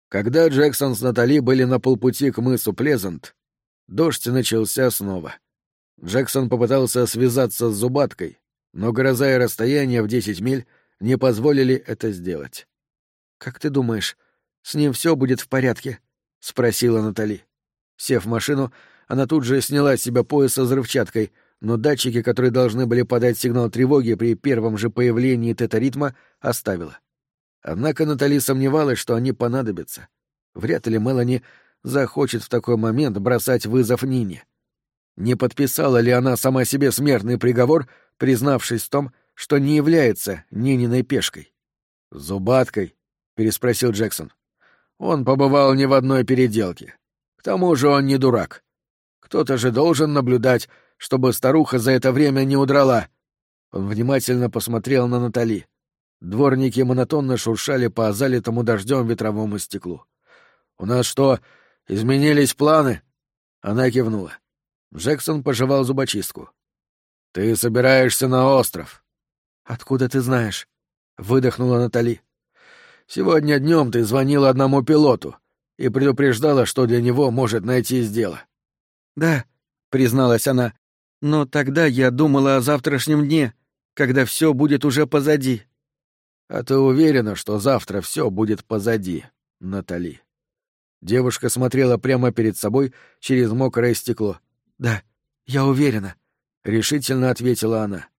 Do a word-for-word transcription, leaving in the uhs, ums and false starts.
Когда Джексон с Натали были на полпути к мысу Плезант, дождь начался снова. Джексон попытался связаться с Зубаткой, но гроза и расстояние в десять миль не позволили это сделать. «Как ты думаешь, с ним все будет в порядке?» — спросила Натали. Сев в машину, она тут же сняла с себя пояс со взрывчаткой, но датчики, которые должны были подать сигнал тревоги при первом же появлении тета-ритма, оставила. Однако Натали сомневалась, что они понадобятся. Вряд ли Мелани захочет в такой момент бросать вызов Нине. Не подписала ли она сама себе смертный приговор, признавшись в том, что не является Нининой пешкой? «Зубаткой?» — переспросил Джексон. «Он побывал не в одной переделке. К тому же он не дурак. Кто-то же должен наблюдать, чтобы старуха за это время не удрала». Он внимательно посмотрел на Натали. Дворники монотонно шуршали по залитому дождем ветровому стеклу. «У нас что, изменились планы?» Она кивнула. Джексон пожевал зубочистку. «Ты собираешься на остров?» «Откуда ты знаешь?» — выдохнула Натали. «Сегодня днем ты звонила одному пилоту и предупреждала, что для него может найтись дело». «Да», — призналась она, — «но тогда я думала о завтрашнем дне, когда все будет уже позади». «А ты уверена, что завтра все будет позади, Натали?» Девушка смотрела прямо перед собой через мокрое стекло. «Да, я уверена», — решительно ответила она.